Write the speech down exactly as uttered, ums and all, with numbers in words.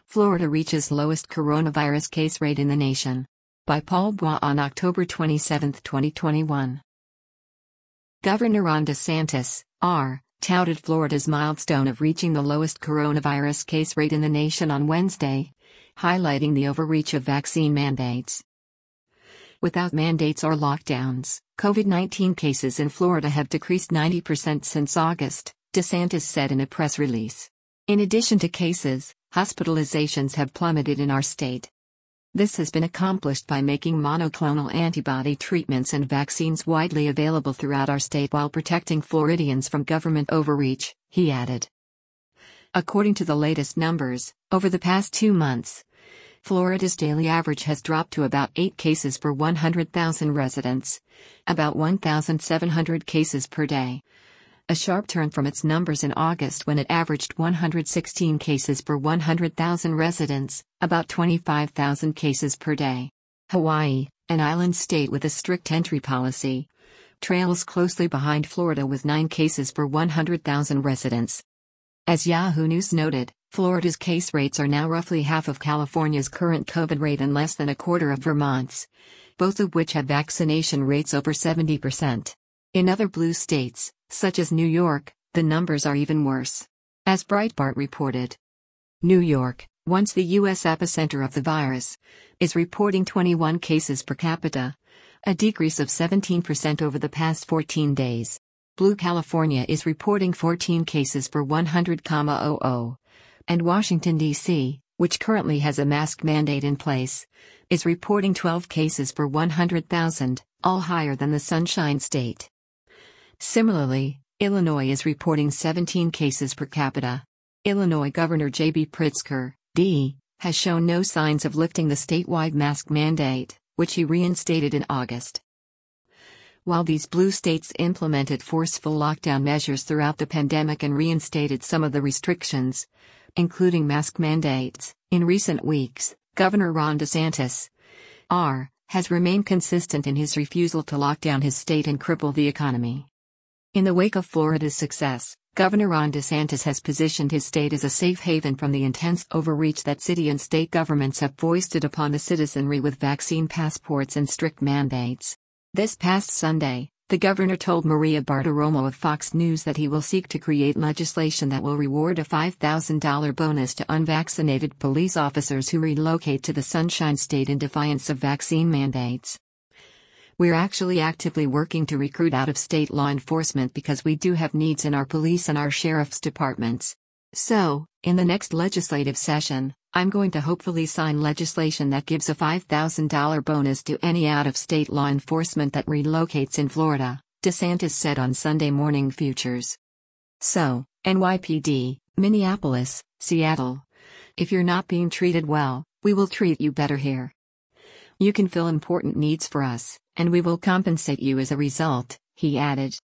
Florida reaches lowest coronavirus case rate in the nation. By Paul Bois on October twenty-seventh, twenty twenty-one. Governor Ron DeSantis, R., touted Florida's milestone of reaching the lowest coronavirus case rate in the nation on Wednesday, highlighting the overreach of vaccine mandates. Without mandates or lockdowns, COVID nineteen cases in Florida have decreased ninety percent since August, DeSantis said in a press release. In addition to cases, hospitalizations have plummeted in our state. This has been accomplished by making monoclonal antibody treatments and vaccines widely available throughout our state while protecting Floridians from government overreach, he added. According to the latest numbers, over the past two months, Florida's daily average has dropped to about eight cases per one hundred thousand residents, about one thousand seven hundred cases per day. A sharp turn from its numbers in August when it averaged one hundred sixteen cases per one hundred thousand residents, about twenty-five thousand cases per day. Hawaii, an island state with a strict entry policy, trails closely behind Florida with nine cases per one hundred thousand residents. As Yahoo News noted, Florida's case rates are now roughly half of California's current COVID rate and less than a quarter of Vermont's, both of which have vaccination rates over seventy percent. In other blue states, such as New York, the numbers are even worse. As Breitbart reported, New York, once the U S epicenter of the virus, is reporting twenty-one cases per capita, a decrease of seventeen percent over the past fourteen days. Blue California is reporting fourteen cases per one hundred thousand, and Washington, D C, which currently has a mask mandate in place, is reporting twelve cases per one hundred thousand, all higher than the Sunshine State. Similarly, Illinois is reporting seventeen cases per capita. Illinois Governor J B Pritzker, D, has shown no signs of lifting the statewide mask mandate, which he reinstated in August. While these blue states implemented forceful lockdown measures throughout the pandemic and reinstated some of the restrictions, including mask mandates, in recent weeks, Governor Ron DeSantis, R, has remained consistent in his refusal to lock down his state and cripple the economy. In the wake of Florida's success, Governor Ron DeSantis has positioned his state as a safe haven from the intense overreach that city and state governments have foisted upon the citizenry with vaccine passports and strict mandates. This past Sunday, the governor told Maria Bartiromo of Fox News that he will seek to create legislation that will reward a five thousand dollars bonus to unvaccinated police officers who relocate to the Sunshine State in defiance of vaccine mandates. We're actually actively working to recruit out-of-state law enforcement because we do have needs in our police and our sheriff's departments. So, in the next legislative session, I'm going to hopefully sign legislation that gives a five thousand dollars bonus to any out-of-state law enforcement that relocates in Florida, DeSantis said on Sunday Morning Futures. So, N Y P D, Minneapolis, Seattle. If you're not being treated well, we will treat you better here. You can fill important needs for us, and we will compensate you as a result, he added.